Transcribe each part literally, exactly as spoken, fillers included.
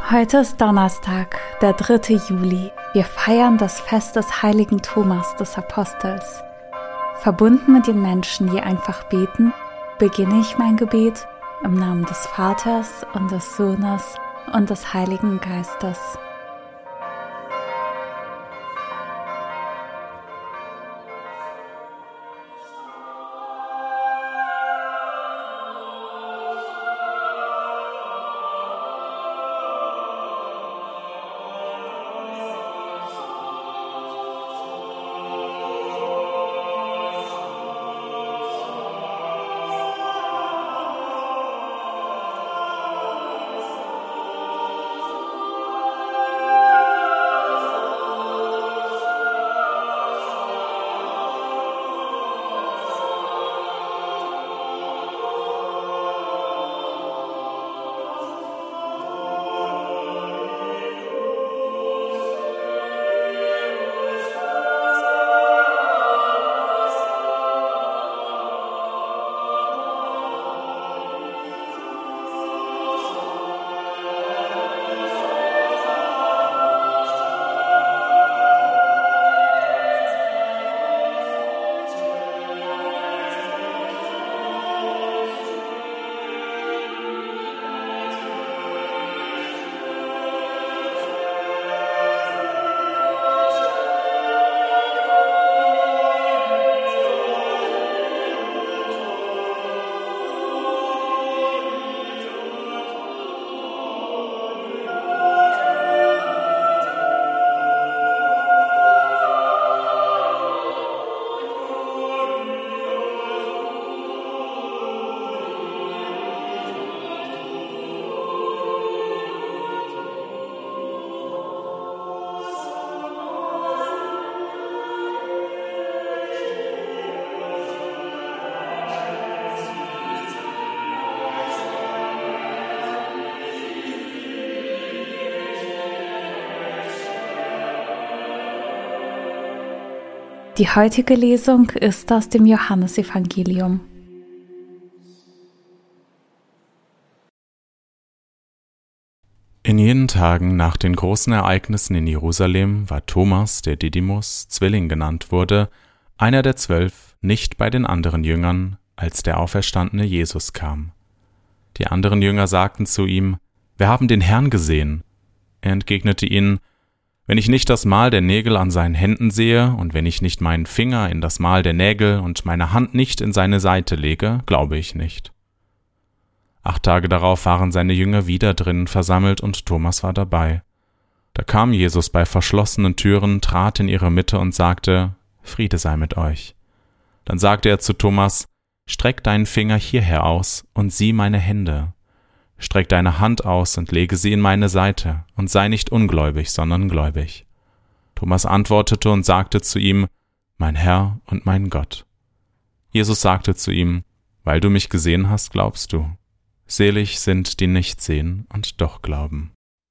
Heute ist Donnerstag, der dritte Juli. Wir feiern das Fest des heiligen Thomas des Apostels. Verbunden mit den Menschen, die einfach beten, beginne ich mein Gebet im Namen des Vaters und des Sohnes und des Heiligen Geistes. Die heutige Lesung ist aus dem Johannesevangelium. In jenen Tagen nach den großen Ereignissen in Jerusalem war Thomas, der Didymus, Zwilling genannt wurde, einer der zwölf, nicht bei den anderen Jüngern, als der auferstandene Jesus kam. Die anderen Jünger sagten zu ihm: Wir haben den Herrn gesehen. Er entgegnete ihnen: Wenn ich nicht das Mal der Nägel an seinen Händen sehe und wenn ich nicht meinen Finger in das Mal der Nägel und meine Hand nicht in seine Seite lege, glaube ich nicht. Acht Tage darauf waren seine Jünger wieder drinnen versammelt und Thomas war dabei. Da kam Jesus bei verschlossenen Türen, trat in ihre Mitte und sagte: Friede sei mit euch. Dann sagte er zu Thomas: Streck deinen Finger hierher aus und sieh meine Hände. Streck deine Hand aus und lege sie in meine Seite, und sei nicht ungläubig, sondern gläubig. Thomas antwortete und sagte zu ihm: Mein Herr und mein Gott. Jesus sagte zu ihm: Weil du mich gesehen hast, glaubst du. Selig sind, die nicht sehen und doch glauben.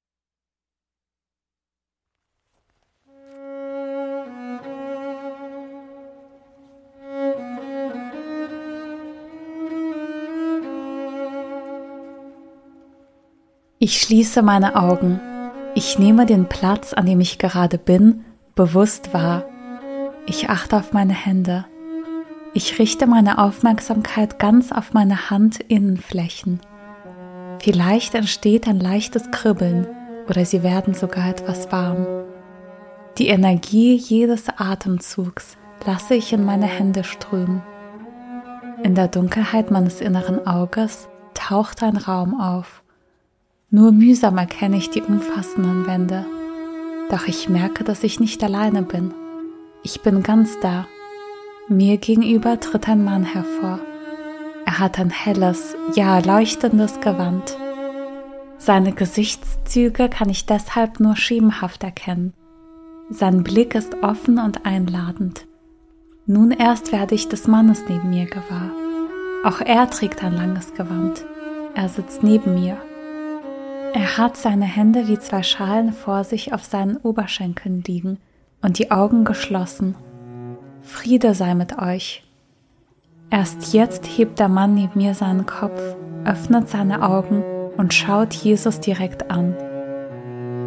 Ich schließe meine Augen. Ich nehme den Platz, an dem ich gerade bin, bewusst wahr. Ich achte auf meine Hände. Ich richte meine Aufmerksamkeit ganz auf meine Handinnenflächen. Vielleicht entsteht ein leichtes Kribbeln oder sie werden sogar etwas warm. Die Energie jedes Atemzugs lasse ich in meine Hände strömen. In der Dunkelheit meines inneren Auges taucht ein Raum auf. Nur mühsam erkenne ich die umfassenden Wände. Doch ich merke, dass ich nicht alleine bin. Ich bin ganz da. Mir gegenüber tritt ein Mann hervor. Er hat ein helles, ja leuchtendes Gewand. Seine Gesichtszüge kann ich deshalb nur schemenhaft erkennen. Sein Blick ist offen und einladend. Nun erst werde ich des Mannes neben mir gewahr. Auch er trägt ein langes Gewand. Er sitzt neben mir. Er hat seine Hände wie zwei Schalen vor sich auf seinen Oberschenkeln liegen und die Augen geschlossen. Friede sei mit euch. Erst jetzt hebt der Mann neben mir seinen Kopf, öffnet seine Augen und schaut Jesus direkt an.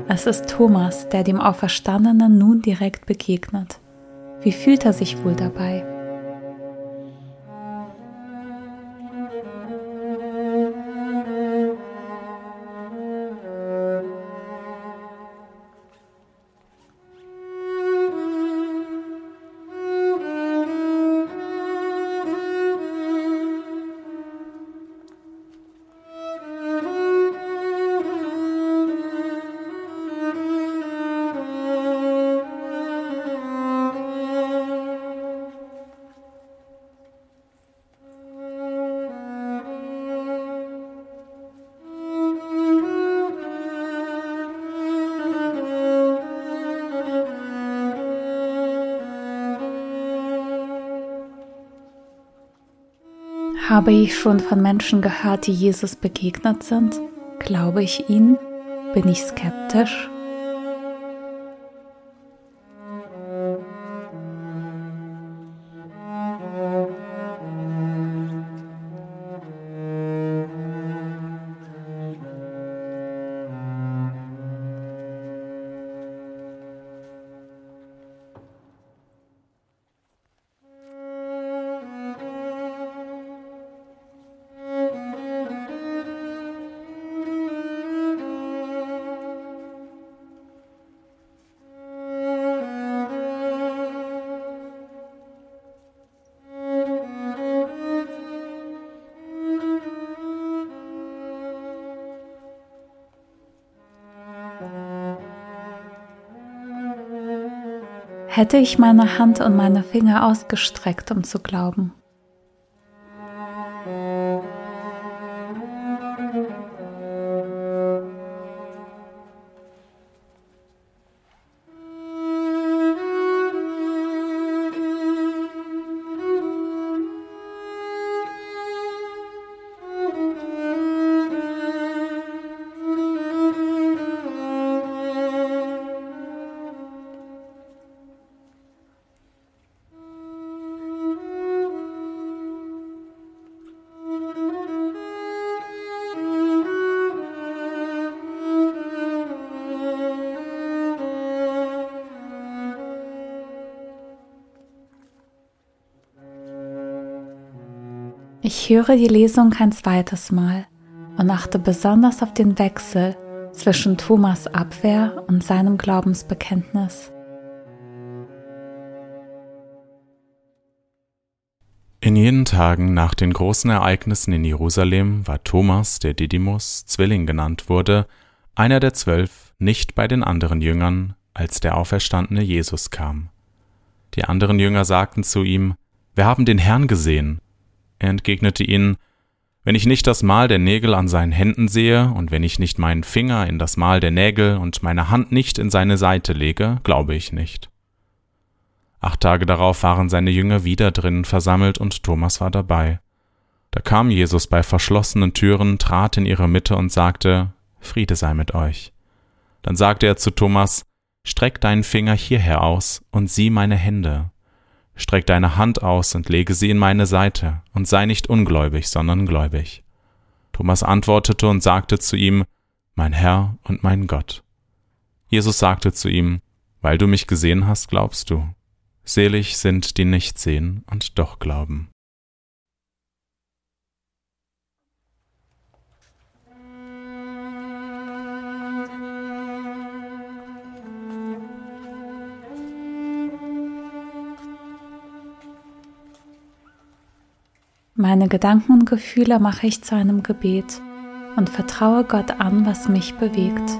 Es ist Thomas, der dem Auferstandenen nun direkt begegnet. Wie fühlt er sich wohl dabei? Habe ich schon von Menschen gehört, die Jesus begegnet sind? Glaube ich ihnen? Bin ich skeptisch? Hätte ich meine Hand und meine Finger ausgestreckt, um zu glauben. Ich höre die Lesung ein zweites Mal und achte besonders auf den Wechsel zwischen Thomas' Abwehr und seinem Glaubensbekenntnis. In jenen Tagen nach den großen Ereignissen in Jerusalem war Thomas, der Didymus, Zwilling genannt wurde, einer der zwölf, nicht bei den anderen Jüngern, als der auferstandene Jesus kam. Die anderen Jünger sagten zu ihm: Wir haben den Herrn gesehen. Er entgegnete ihnen: Wenn ich nicht das Mal der Nägel an seinen Händen sehe und wenn ich nicht meinen Finger in das Mal der Nägel und meine Hand nicht in seine Seite lege, glaube ich nicht. Acht Tage darauf waren seine Jünger wieder drinnen versammelt und Thomas war dabei. Da kam Jesus bei verschlossenen Türen, trat in ihre Mitte und sagte: Friede sei mit euch. Dann sagte er zu Thomas: Streck deinen Finger hierher aus und sieh meine Hände. Streck deine Hand aus und lege sie in meine Seite und sei nicht ungläubig, sondern gläubig. Thomas antwortete und sagte zu ihm: Mein Herr und mein Gott. Jesus sagte zu ihm: Weil du mich gesehen hast, glaubst du. Selig sind, die nicht sehen und doch glauben. Meine Gedanken und Gefühle mache ich zu einem Gebet und vertraue Gott an, was mich bewegt.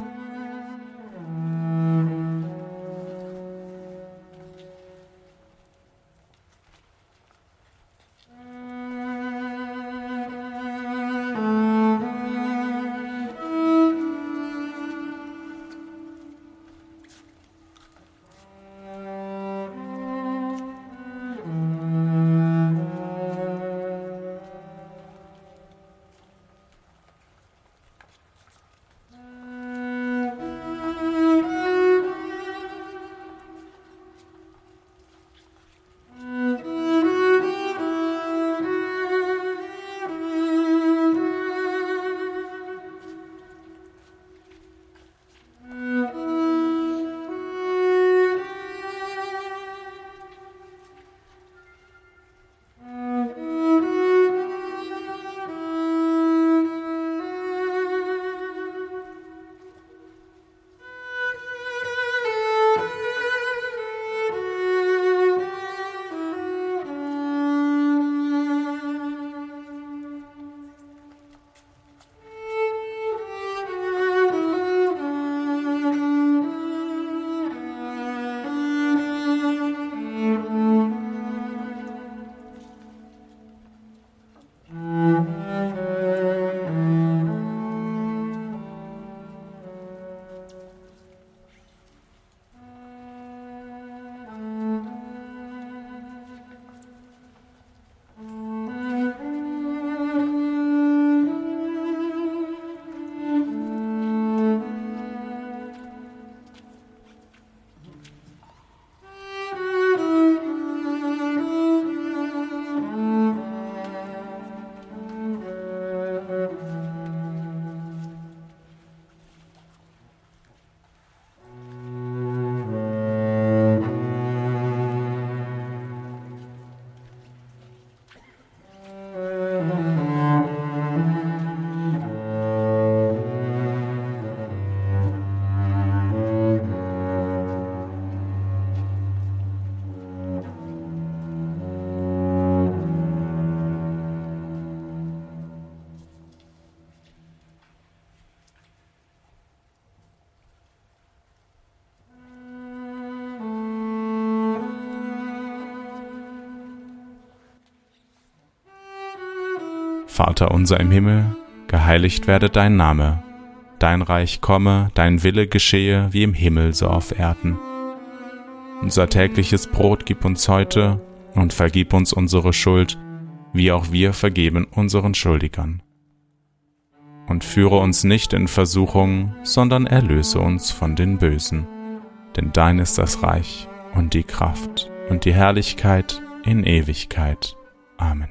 Vater unser im Himmel, geheiligt werde dein Name, dein Reich komme, dein Wille geschehe, wie im Himmel so auf Erden. Unser tägliches Brot gib uns heute und vergib uns unsere Schuld, wie auch wir vergeben unseren Schuldigern. Und führe uns nicht in Versuchung, sondern erlöse uns von den Bösen. Denn dein ist das Reich und die Kraft und die Herrlichkeit in Ewigkeit. Amen.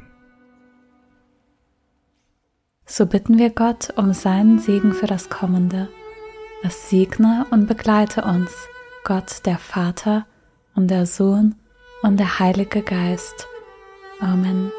So bitten wir Gott um seinen Segen für das Kommende. Es segne und begleite uns, Gott der Vater und der Sohn und der Heilige Geist. Amen.